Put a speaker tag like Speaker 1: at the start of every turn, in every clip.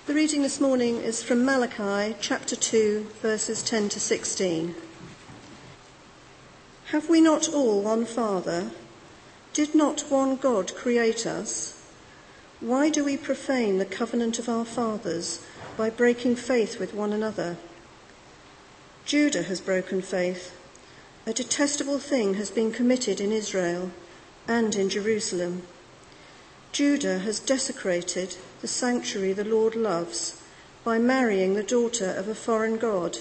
Speaker 1: The reading this morning is from Malachi chapter 2, verses 10 to 16. Have we not all one Father? Did not one God create us? Why do we profane the covenant of our fathers by breaking faith with one another? Judah has broken faith. A detestable thing has been committed in Israel and in Jerusalem. Judah has desecrated the sanctuary the Lord loves by marrying the daughter of a foreign god.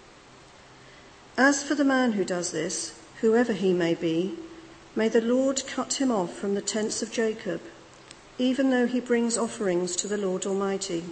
Speaker 1: As for the man who does this, whoever he may be, may the Lord cut him off from the tents of Jacob, even though he brings offerings to the Lord Almighty.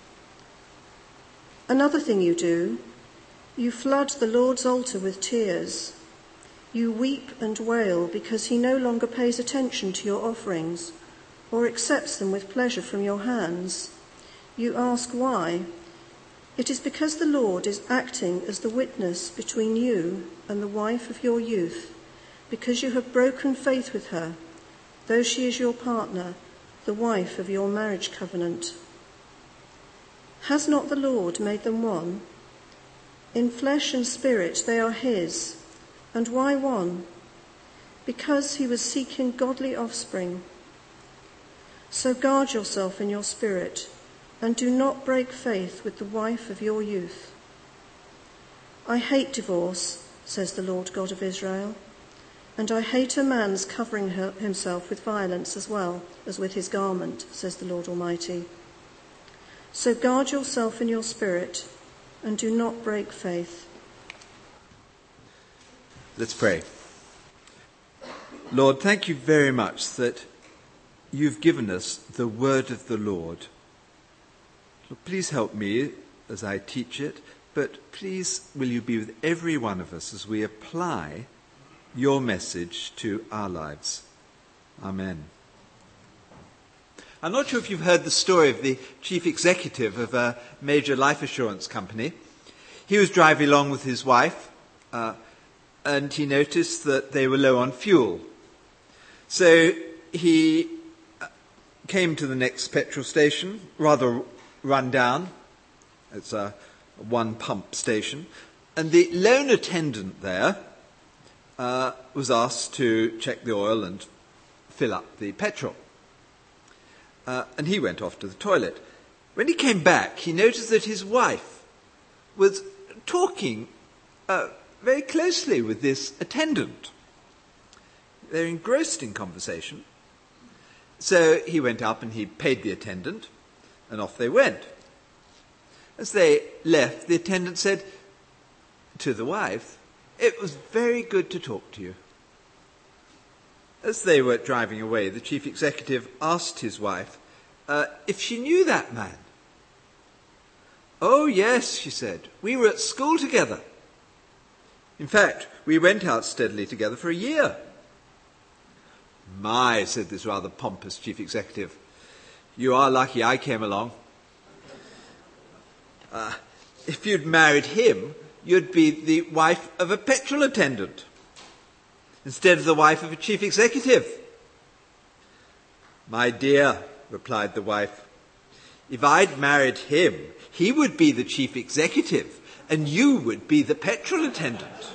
Speaker 1: Another thing you do, you flood the Lord's altar with tears. You weep and wail because he no longer pays attention to your offerings or accepts them with pleasure from your hands. You ask why. It is because the Lord is acting as the witness between you and the wife of your youth, because you have broken faith with her, though she is your partner, the wife of your marriage covenant. Has not the Lord made them one? In flesh and spirit they are his. And why one? Because he was seeking godly offspring. So guard yourself in your spirit, and do not break faith with the wife of your youth. I hate divorce, says the Lord God of Israel, and I hate a man's covering himself with violence as well as with his garment, says the Lord Almighty. So guard yourself in your spirit, and do not break faith.
Speaker 2: Let's pray. Lord, thank you very much that you've given us the word of the Lord. Lord, please help me as I teach it, but please will you be with every one of us as we apply your message to our lives. Amen. I'm not sure if you've heard the story of the chief executive of a major life assurance company. He was driving along with his wife, and he noticed that they were low on fuel. So he came to the next petrol station, rather run down. It's a one pump station. And the lone attendant there was asked to check the oil and fill up the petrol. And he went off to the toilet. When he came back, he noticed that his wife was talking very closely with this attendant. They're engrossed in conversation. So he went up and he paid the attendant, and off they went. As they left, the attendant said to the wife, "It was very good to talk to you." As they were driving away, the chief executive asked his wife if she knew that man. "Oh, yes," she said. "We were at school together. In fact, we went out steadily together for a year." "My," said this rather pompous chief executive, "you are lucky I came along. If you'd married him, you'd be the wife of a petrol attendant instead of the wife of a chief executive." "My dear," replied the wife, "if I'd married him, he would be the chief executive and you would be the petrol attendant."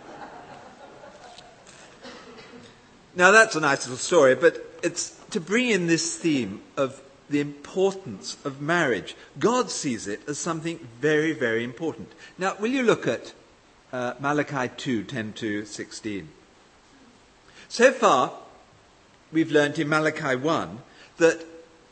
Speaker 2: Now that's a nice little story, but it's to bring in this theme of the importance of marriage. God sees it as something very, very important. Now, will you look at Malachi 2, 10 to 16? So far, we've learnt in Malachi 1 that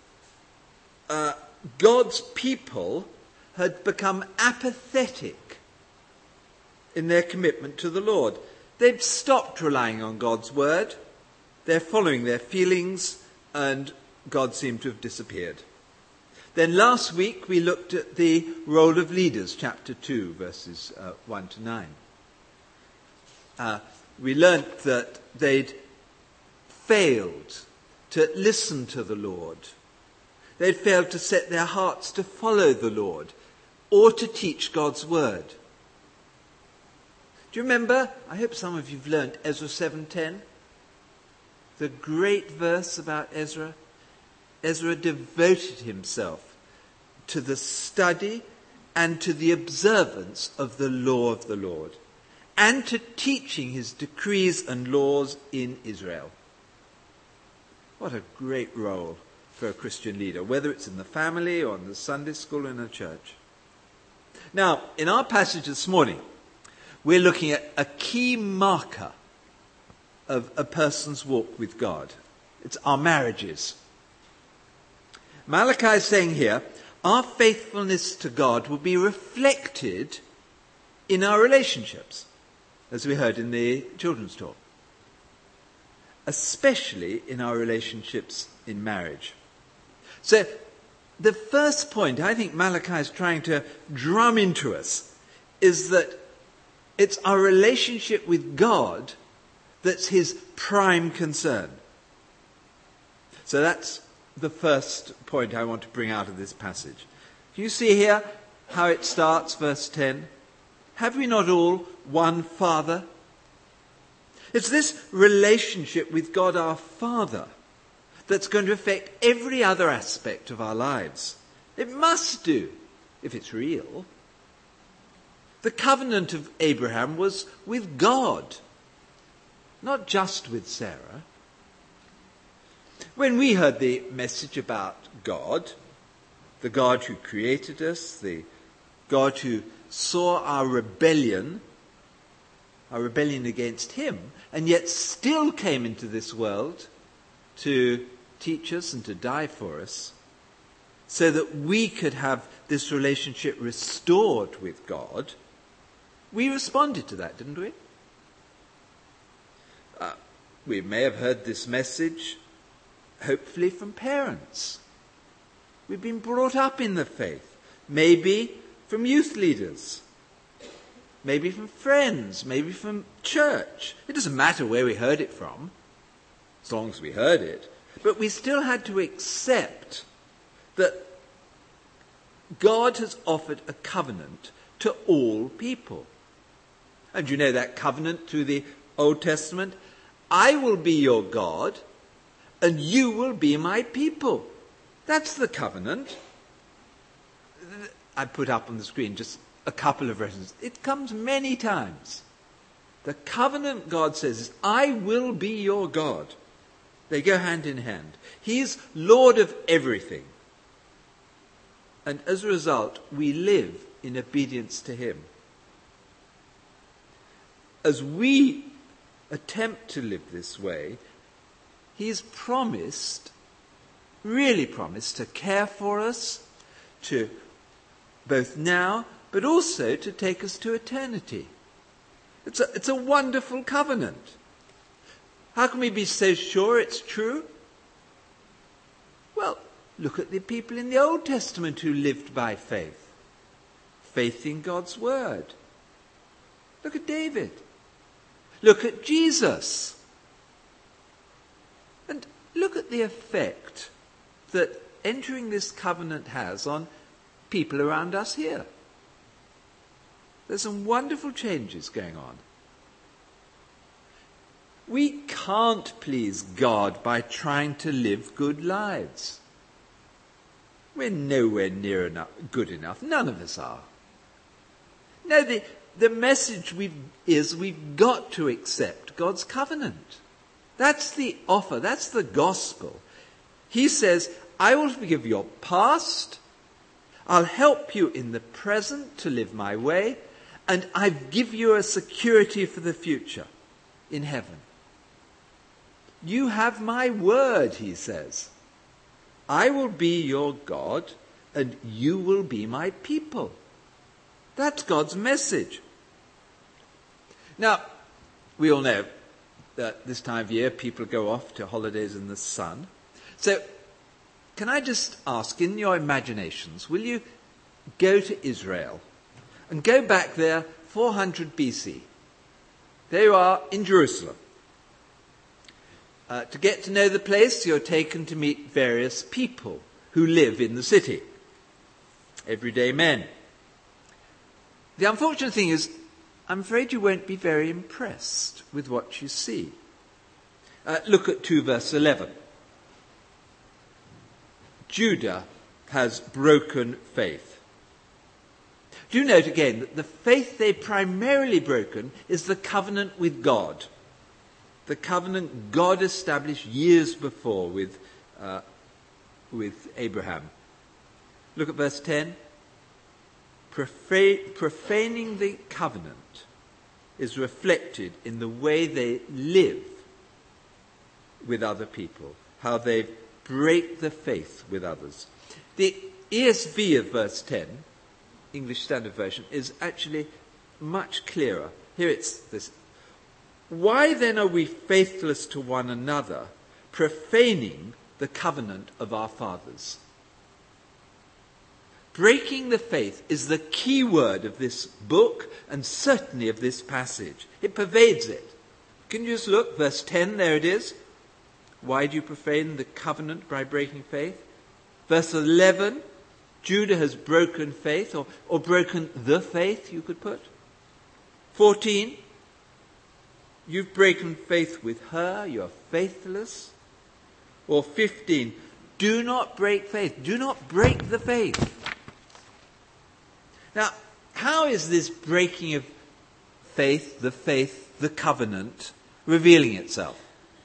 Speaker 2: God's people had become apathetic in their commitment to the Lord. They'd stopped relying on God's word. They're following their feelings, and God seemed to have disappeared. Then last week we looked at the role of leaders, chapter 2, verses 1 to 9. We learnt that they'd failed to listen to the Lord. They'd failed to set their hearts to follow the Lord or to teach God's word. Do you remember? I hope some of you've learnt Ezra 7:10. The great verse about Ezra. Ezra devoted himself to the study and to the observance of the law of the Lord, and to teaching his decrees and laws in Israel. What a great role for a Christian leader, whether it's in the family or in the Sunday school or in a church. Now, in our passage this morning, we're looking at a key marker of a person's walk with God. It's our marriages. Malachi is saying here, our faithfulness to God will be reflected in our relationships, as we heard in the children's talk, especially in our relationships in marriage. So, the first point I think Malachi is trying to drum into us is that it's our relationship with God that's his prime concern. So that's the first point I want to bring out of this passage. Do you see here how it starts, verse 10? Have we not all one Father? It's this relationship with God our Father that's going to affect every other aspect of our lives. It must do, if it's real. The covenant of Abraham was with God, not just with Sarah. When we heard the message about God, the God who created us, the God who saw our rebellion against him, and yet still came into this world to teach us and to die for us, so that we could have this relationship restored with God, we responded to that, didn't we? We may have heard this message, hopefully from parents. We've been brought up in the faith. Maybe from youth leaders. Maybe from friends. Maybe from church. It doesn't matter where we heard it from, as long as we heard it. But we still had to accept that God has offered a covenant to all people. And you know that covenant through the Old Testament? I will be your God, and you will be my people. That's the covenant. I put up on the screen just a couple of references. It comes many times. The covenant God says is, I will be your God. They go hand in hand. He's Lord of everything. And as a result, we live in obedience to him. As we attempt to live this way, he's promised, really promised, to care for us, to both now, but also to take us to eternity. It's a wonderful covenant. How can we be so sure it's true? Well, look at the people in the Old Testament who lived by faith. Faith in God's word. Look at David. Look at Jesus. And look at the effect that entering this covenant has on people around us here. There's some wonderful changes going on. We can't please God by trying to live good lives. We're nowhere near enough, good enough. None of us are. No, the message is we've got to accept God's covenant. That's the offer. That's the gospel. He says, I will forgive your past. I'll help you in the present to live my way. And I give you a security for the future in heaven. You have my word, he says. I will be your God and you will be my people. That's God's message. Now, we all know that this time of year people go off to holidays in the sun. So, can I just ask, in your imaginations, will you go to Israel and go back there 400 BC? There you are in Jerusalem. To get to know the place, you're taken to meet various people who live in the city. Everyday men. The unfortunate thing is, I'm afraid you won't be very impressed with what you see. Look at 2 verse 11. Judah has broken faith. Do note again that the faith they've primarily broken is the covenant with God. The covenant God established years before with Abraham. Look at verse 10. Profaning the covenant is reflected in the way they live with other people, how they break the faith with others. The ESV of verse 10, English Standard Version, is actually much clearer. Here it's this. Why then are we faithless to one another, profaning the covenant of our fathers? Breaking the faith is the key word of this book and certainly of this passage. It pervades it. Can you just look? Verse 10, there it is. Why do you profane the covenant by breaking faith? Verse 11, Judah has broken faith, or broken the faith, you could put. 14, you've broken faith with her, you're faithless. Or 15, do not break faith. Do not break the faith. Now, how is this breaking of faith, the covenant, revealing itself?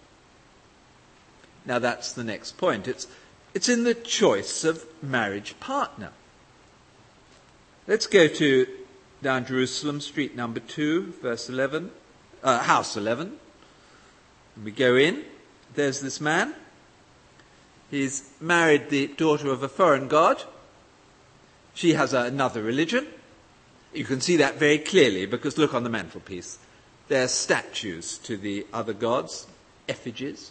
Speaker 2: Now that's the next point. It's in the choice of marriage partner. Let's go to down Jerusalem Street number 2, verse 11, house 11. And we go in. There's this man. He's married the daughter of a foreign god. She has another religion. You can see that very clearly because look on the mantelpiece. There are statues to the other gods, effigies.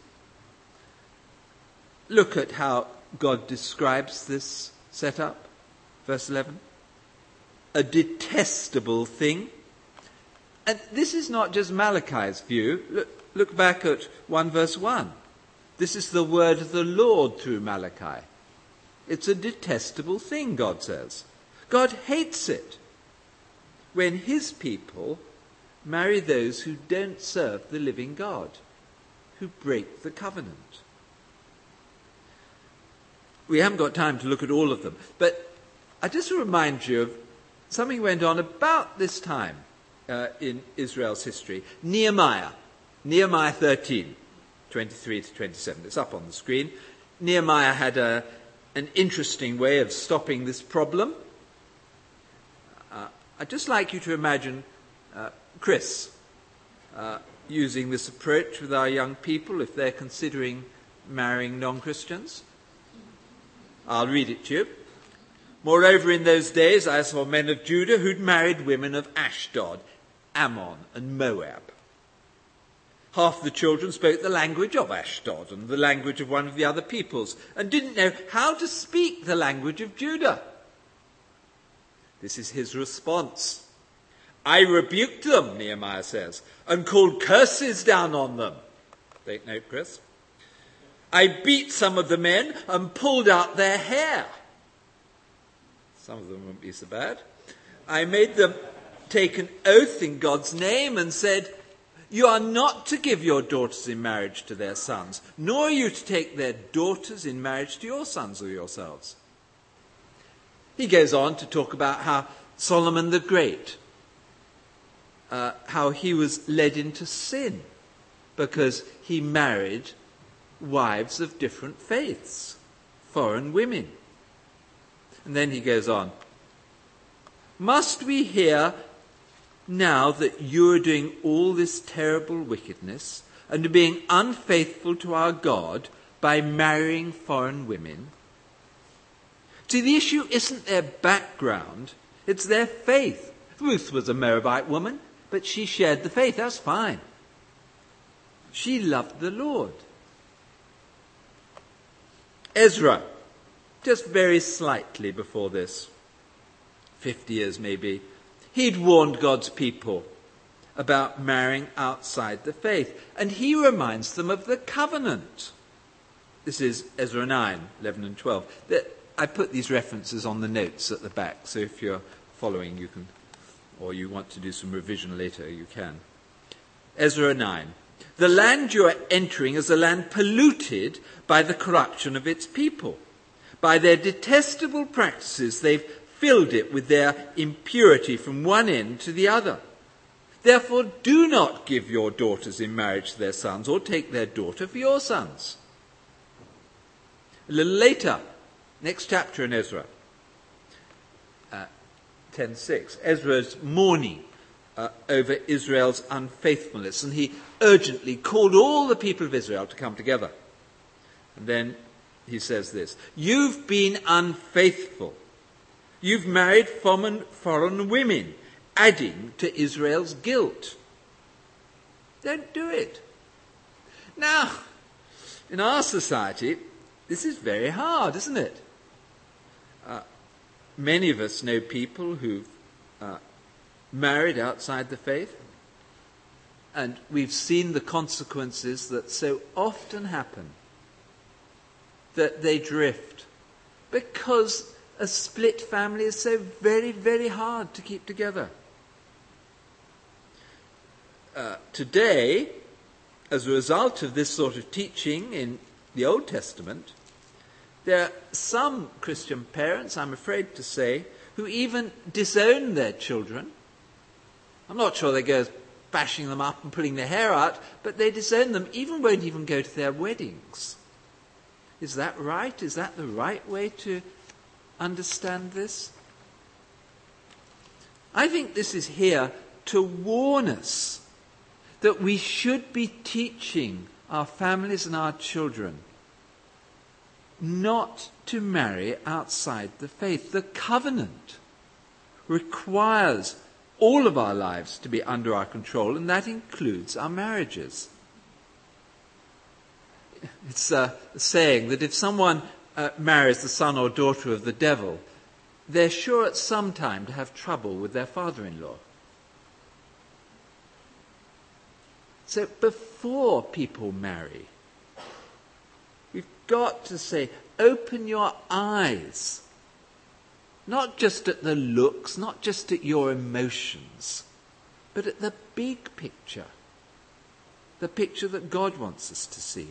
Speaker 2: Look at how God describes this setup. Verse 11. A detestable thing. And this is not just Malachi's view. Look back at 1 verse 1. This is the word of the Lord through Malachi. It's a detestable thing, God says. God hates it when his people marry those who don't serve the living God, who break the covenant. We haven't got time to look at all of them, but I just remind you of something went on about this time in Israel's history. Nehemiah 13, 23 to 27. It's up on the screen. Nehemiah had an interesting way of stopping this problem. I'd just like you to imagine Chris using this approach with our young people if they're considering marrying non-Christians. I'll read it to you. Moreover, in those days I saw men of Judah who'd married women of Ashdod, Ammon, and Moab. Half the children spoke the language of Ashdod and the language of one of the other peoples, and didn't know how to speak the language of Judah. This is his response. I rebuked them, Nehemiah says, and called curses down on them. Take note, Chris. I beat some of the men and pulled out their hair. Some of them wouldn't be so bad. I made them take an oath in God's name and said, you are not to give your daughters in marriage to their sons, nor are you to take their daughters in marriage to your sons or yourselves. He goes on to talk about how Solomon the Great, how he was led into sin because he married wives of different faiths, foreign women. And then he goes on. Must we hear now that you are doing all this terrible wickedness and are being unfaithful to our God by marrying foreign women? See, the issue isn't their background, it's their faith. Ruth was a Moabite woman, but she shared the faith. That's fine. She loved the Lord. Ezra, just very slightly before this, 50 years maybe, he'd warned God's people about marrying outside the faith, and he reminds them of the covenant. This is Ezra 9, 11 and 12. I put these references on the notes at the back, so if you're following, you can, or you want to do some revision later, you can. Ezra 9. The land you are entering is a land polluted by the corruption of its people. By their detestable practices, they've filled it with their impurity from one end to the other. Therefore, do not give your daughters in marriage to their sons, or take their daughter for your sons. A little later, next chapter in Ezra, 10:6, Ezra's mourning over Israel's unfaithfulness, and he urgently called all the people of Israel to come together. And then he says this: "You've been unfaithful. You've married foreign women, adding to Israel's guilt. Don't do it." Now, in our society, this is very hard, isn't it? Many of us know people who've married outside the faith, and we've seen the consequences that so often happen, that they drift, because a split family is so very, very hard to keep together. Today, as a result of this sort of teaching in the Old Testament, there are some Christian parents, I'm afraid to say, who even disown their children. I'm not sure they go bashing them up and pulling their hair out, but they disown them, won't even go to their weddings. Is that right? Is that the right way to understand this? I think this is here to warn us that we should be teaching our families and our children not to marry outside the faith. The covenant requires all of our lives to be under our control, and that includes our marriages. It's a saying that if someone marries the son or daughter of the devil, they're sure at some time to have trouble with their father-in-law. So before people marry, we've got to say, open your eyes, not just at the looks, not just at your emotions, but at the big picture, the picture that God wants us to see.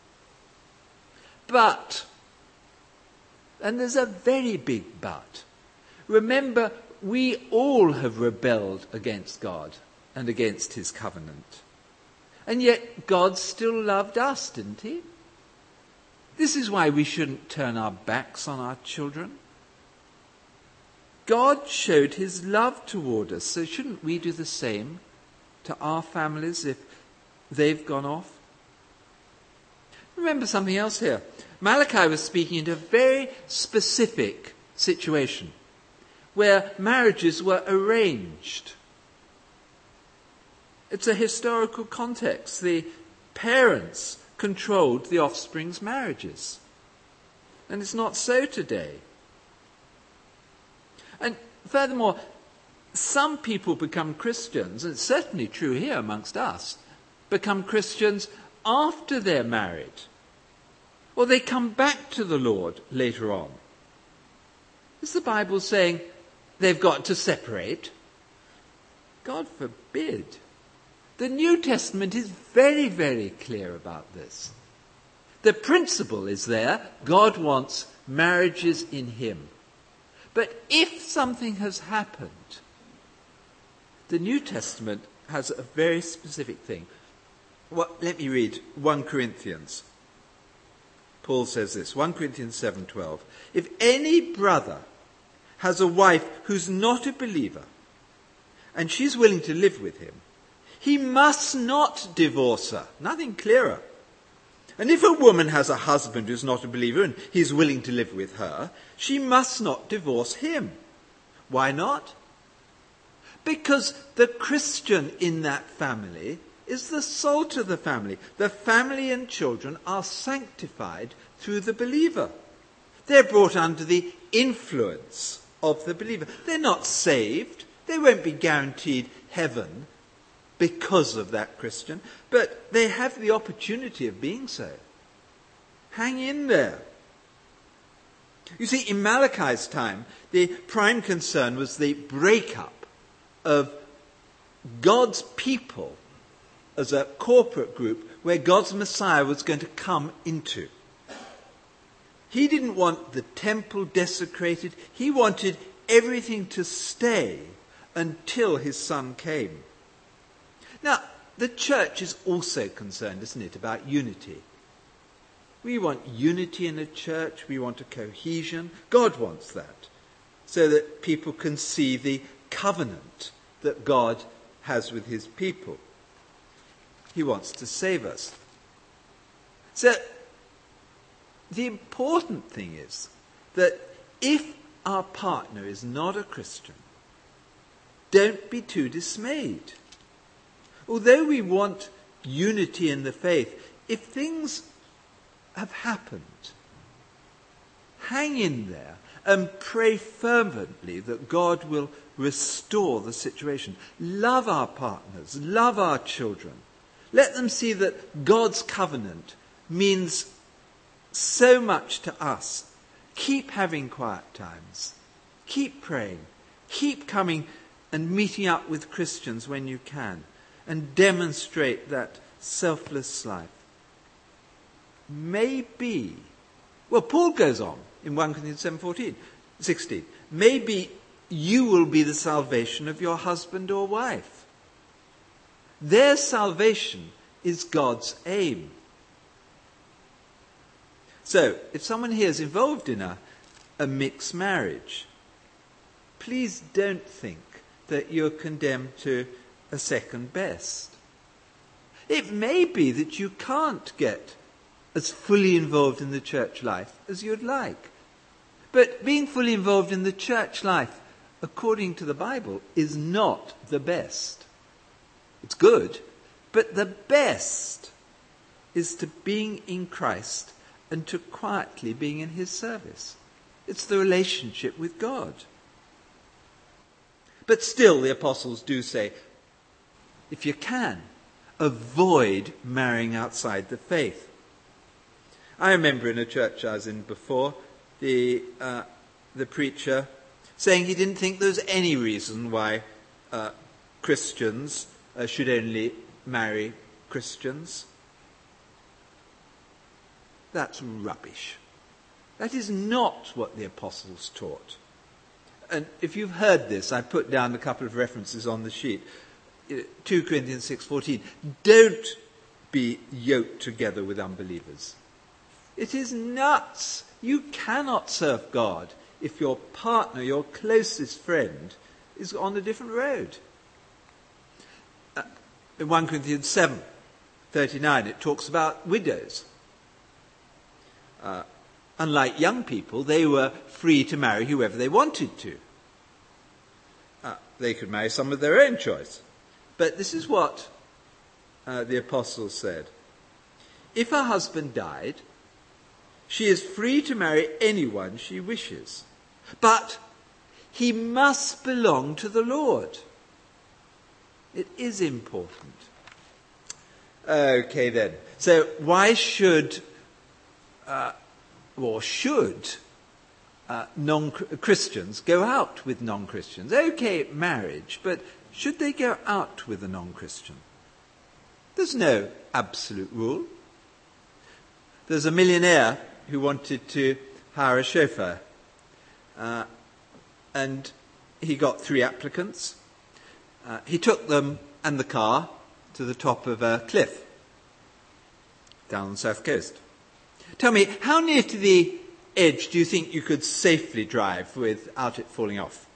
Speaker 2: But, and there's a very big but, remember, we all have rebelled against God and against his covenant. And yet God still loved us, didn't he? This is why we shouldn't turn our backs on our children. God showed his love toward us, so shouldn't we do the same to our families if they've gone off? Remember something else here. Malachi was speaking into a very specific situation where marriages were arranged. It's a historical context. The parents controlled the offspring's marriages. And it's not so today. And furthermore, some people become Christians, and it's certainly true here amongst us, become Christians after they're married. Or they come back to the Lord later on. Is the Bible saying they've got to separate? God forbid. The New Testament is very, very clear about this. The principle is there. God wants marriages in him. But if something has happened, the New Testament has a very specific thing. Well, let me read 1 Corinthians. Paul says this, 1 Corinthians 7:12. If any brother has a wife who's not a believer, and she's willing to live with him, he must not divorce her. Nothing clearer. And if a woman has a husband who's not a believer and he's willing to live with her, she must not divorce him. Why not? Because the Christian in that family is the salt of the family. The family and children are sanctified through the believer. They're brought under the influence of the believer. They're not saved. They won't be guaranteed heaven because of that Christian, but they have the opportunity of being so. Hang in there. You see, in Malachi's time, the prime concern was the breakup of God's people as a corporate group where God's Messiah was going to come into. He didn't want the temple desecrated. He wanted everything to stay until his son came. Now, the church is also concerned, isn't it, about unity. We want unity in a church. We want a cohesion. God wants that, so that people can see the covenant that God has with his people. He wants to save us. So, the important thing is that if our partner is not a Christian, don't be too dismayed. Although we want unity in the faith, if things have happened, hang in there and pray fervently that God will restore the situation. Love our partners, love our children. Let them see that God's covenant means so much to us. Keep having quiet times. Keep praying. Keep coming and meeting up with Christians when you can, and demonstrate that selfless life. Maybe, well, Paul goes on in 1 Corinthians 16. Maybe you will be the salvation of your husband or wife. Their salvation is God's aim. So, if someone here is involved in a mixed marriage, please don't think that you're condemned to a second best. It may be that you can't get as fully involved in the church life as you'd like. But being fully involved in the church life, according to the Bible, is not the best. It's good, but the best is to being in Christ and to quietly being in his service. It's the relationship with God. But still, the apostles do say, if you can, avoid marrying outside the faith. I remember in a church I was in before, the preacher saying he didn't think there was any reason why Christians should only marry Christians. That's rubbish. That is not what the apostles taught. And if you've heard this, I put down a couple of references on the sheet. 2 Corinthians 6:14. Don't be yoked together with unbelievers. It is nuts. You cannot serve God if your partner, your closest friend, is on a different road. In 1 Corinthians 7:39, it talks about widows. Unlike young people, they were free to marry whoever they wanted to. They could marry some of their own choice. But this is what the apostles said. If her husband died, she is free to marry anyone she wishes. But he must belong to the Lord. It is important. Okay then. So why should non-Christians go out with non-Christians? Okay, marriage, but should they go out with a non-Christian? There's no absolute rule. There's a millionaire who wanted to hire a chauffeur, and he got 3 applicants. He took them and the car to the top of a cliff down on the south coast. Tell me, how near to the edge do you think you could safely drive without it falling off?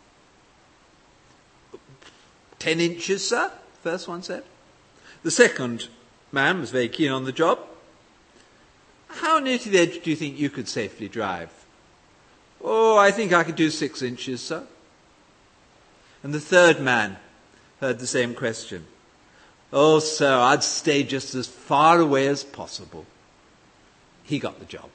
Speaker 2: 10 inches, sir, the first one said. The second man was very keen on the job. How near to the edge do you think you could safely drive? Oh, I think I could do 6 inches, sir. And the third man heard the same question. Oh, sir, I'd stay just as far away as possible. He got the job.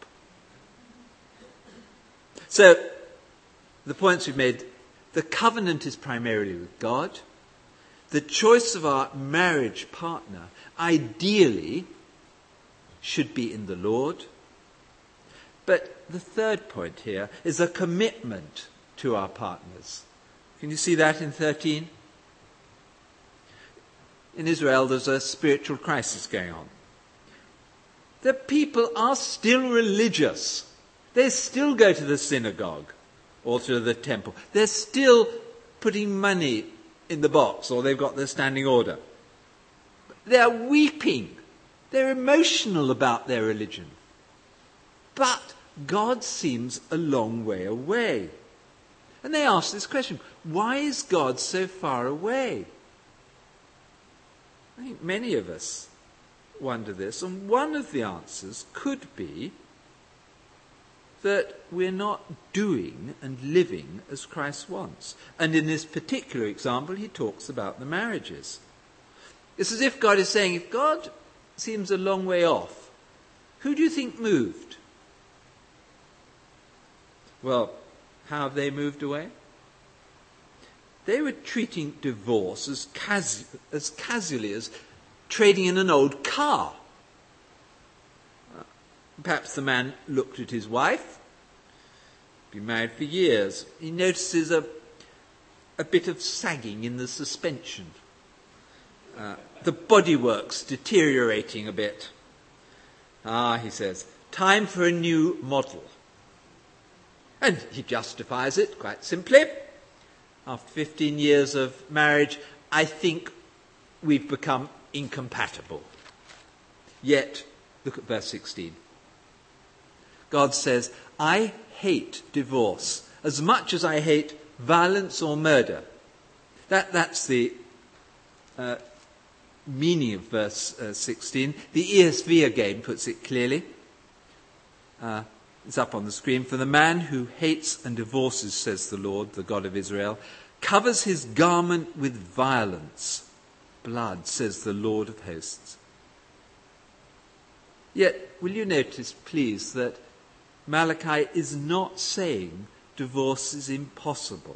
Speaker 2: So, the points we've made, the covenant is primarily with God. The choice of our marriage partner, ideally, should be in the Lord. But the third point here is a commitment to our partners. Can you see that in 13? In Israel, there's a spiritual crisis going on. The people are still religious, They still go to the synagogue or to the temple. They're still putting money in the box, or they've got their standing order. They're weeping. They're emotional about their religion. But God seems a long way away. And they ask this question, why is God so far away? I think many of us wonder this, and one of the answers could be that we're not doing and living as Christ wants. And in this particular example, he talks about the marriages. It's as if God is saying, if God seems a long way off, who do you think moved? Well, how have they moved away? They were treating divorce as casually as trading in an old car. Perhaps the man looked at his wife, been married for years. He notices a bit of sagging in the suspension. The bodywork's deteriorating a bit. He says, time for a new model. And he justifies it quite simply. After 15 years of marriage, I think we've become incompatible. Yet, look at verse 16. God says, I hate divorce as much as I hate violence or murder. That's the meaning of verse 16. The ESV again puts it clearly. It's up on the screen. For the man who hates and divorces, says the Lord, the God of Israel, covers his garment with violence. Blood, says the Lord of hosts. Yet, will you notice, please, that Malachi is not saying divorce is impossible.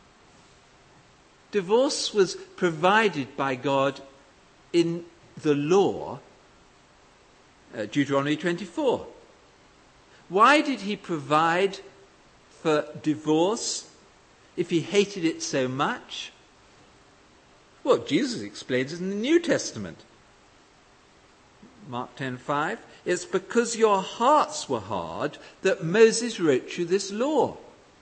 Speaker 2: Divorce was provided by God in the law, Deuteronomy 24. Why did he provide for divorce if he hated it so much? Well, Jesus explains it in the New Testament. Mark 10:5. It's because your hearts were hard that Moses wrote you this law.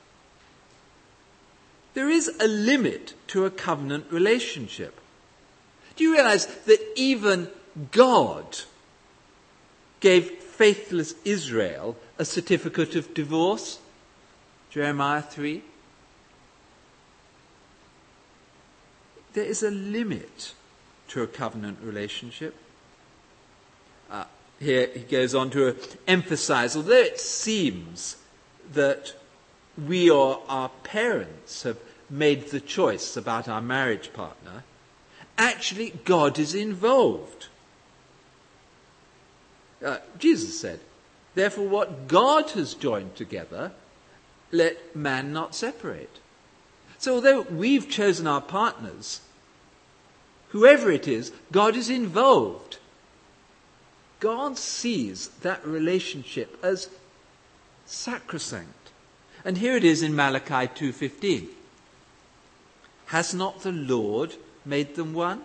Speaker 2: There is a limit to a covenant relationship. Do you realize that even God gave faithless Israel a certificate of divorce? Jeremiah 3. There is a limit to a covenant relationship. Here he goes on to emphasize, although it seems that we or our parents have made the choice about our marriage partner, actually God is involved. Jesus said, therefore what God has joined together, let man not separate. So although we've chosen our partners, whoever it is, God is involved. God sees that relationship as sacrosanct. And here it is in Malachi 2:15. Has not the Lord made them one?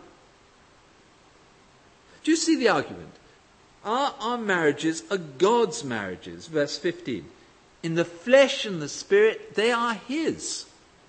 Speaker 2: Do you see the argument? Our marriages are God's marriages, verse 15. In the flesh and the spirit, they are his.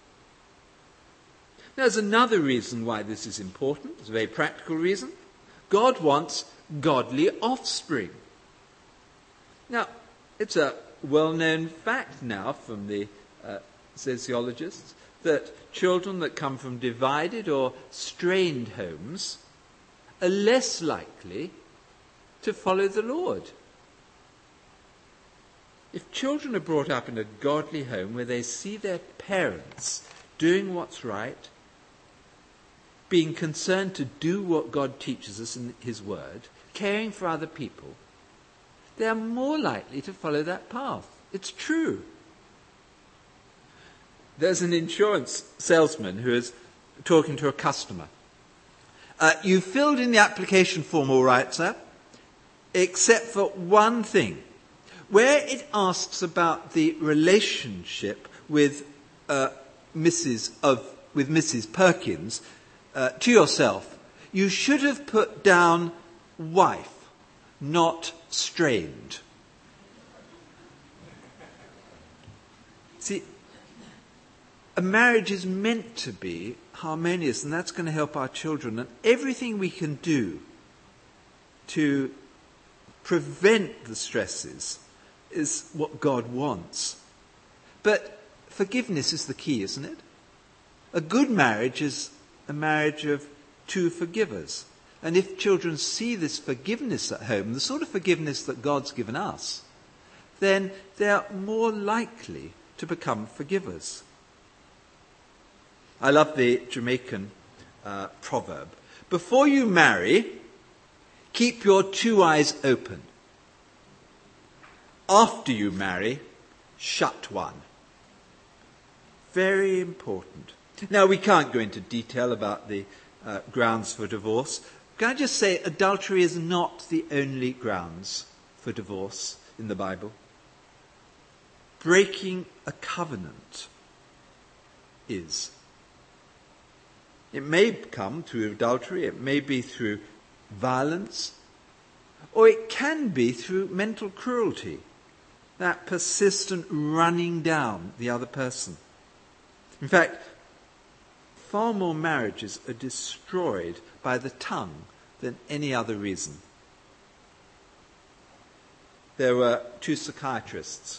Speaker 2: Now, there's another reason why this is important. It's a very practical reason. God wants godly offspring. Now, it's a well-known fact now from the sociologists that children that come from divided or strained homes are less likely to follow the Lord. If children are brought up in a godly home where they see their parents doing what's right, being concerned to do what God teaches us in his word, caring for other people, they are more likely to follow that path. It's true. There's an insurance salesman who is talking to a customer. You filled in the application form all right, sir, except for one thing. Where it asks about the relationship with Mrs. Perkins to yourself, you should have put down wife, not strained. See, a marriage is meant to be harmonious, and that's going to help our children. And everything we can do to prevent the stresses is what God wants. But forgiveness is the key, isn't it? A good marriage is a marriage of two forgivers. And if children see this forgiveness at home, the sort of forgiveness that God's given us, then they are more likely to become forgivers. I love the Jamaican proverb. Before you marry, keep your two eyes open. After you marry, shut one. Very important. Now, we can't go into detail about the grounds for divorce. Can I just say, adultery is not the only grounds for divorce in the Bible. Breaking a covenant is. It may come through adultery, it may be through violence, or it can be through mental cruelty, that persistent running down the other person. In fact, far more marriages are destroyed by the tongue than any other reason. There were two psychologists.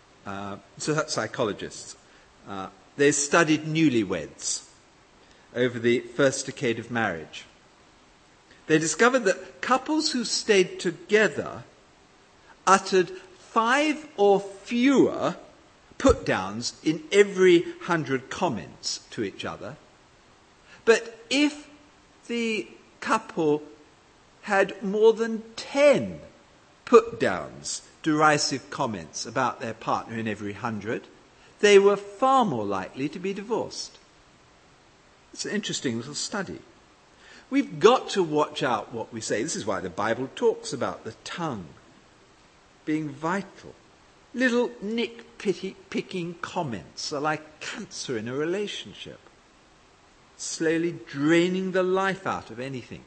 Speaker 2: They studied newlyweds over the first decade of marriage. They discovered that couples who stayed together uttered 5 or fewer put-downs in every 100 comments to each other. But if the couple had more than 10 put-downs, derisive comments about their partner in every 100, they were far more likely to be divorced. It's an interesting little study. We've got to watch out what we say. This is why the Bible talks about the tongue being vital. Little nit-picking comments are like cancer in a relationship, slowly draining the life out of anything.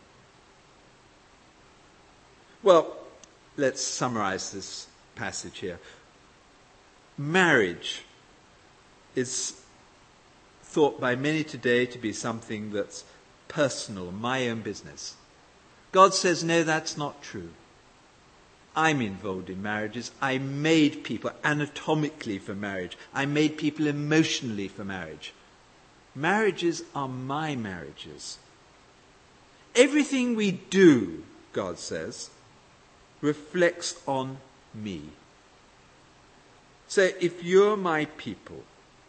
Speaker 2: Well, let's summarize this passage here. Marriage is thought by many today to be something that's personal, my own business. God says, no, that's not true. I'm involved in marriages. I made people anatomically for marriage. I made people emotionally for marriage. Marriages are my marriages. Everything we do, God says, reflects on me. So if you're my people,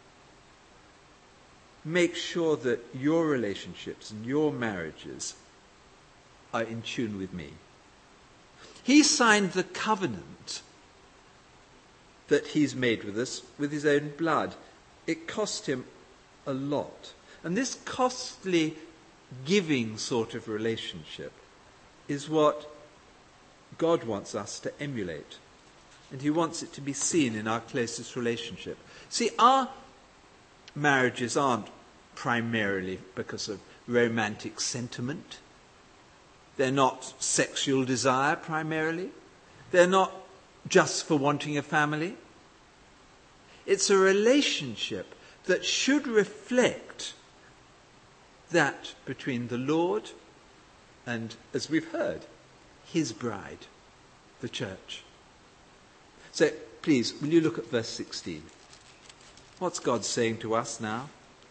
Speaker 2: make sure that your relationships and your marriages are in tune with me. He signed the covenant that he's made with us with his own blood. It cost him a lot. And this costly giving sort of relationship is what God wants us to emulate. And he wants it to be seen in our closest relationship. See, our marriages aren't primarily because of romantic sentiment. They're not sexual desire primarily. They're not just for wanting a family. It's a relationship that should reflect that between the Lord and, as we've heard, his bride, the church. So please, will you look at verse 16? What's God saying to us now?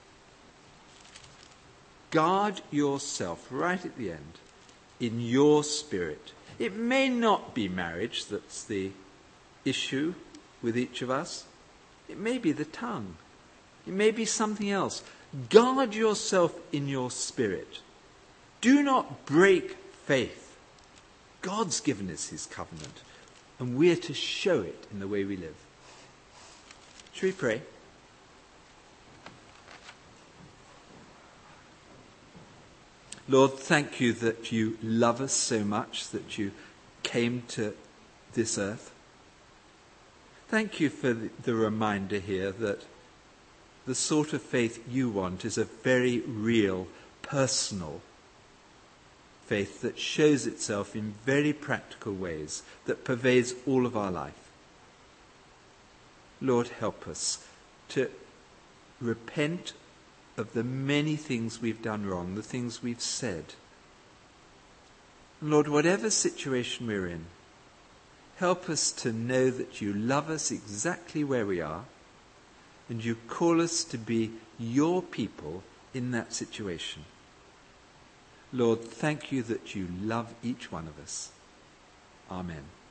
Speaker 2: Guard yourself, right at the end, in your spirit. It may not be marriage that's the issue with each of us. It may be the tongue. It may be something else. Guard yourself in your spirit. Do not break faith. God's given us his covenant, and we're to show it in the way we live. Shall we pray? Lord, thank you that you love us so much, that you came to this earth. Thank you for the reminder here that the sort of faith you want is a very real, personal faith that shows itself in very practical ways, that pervades all of our life. Lord, help us to repent of the many things we've done wrong, the things we've said. Lord, whatever situation we're in, help us to know that you love us exactly where we are, and you call us to be your people in that situation. Lord, thank you that you love each one of us. Amen.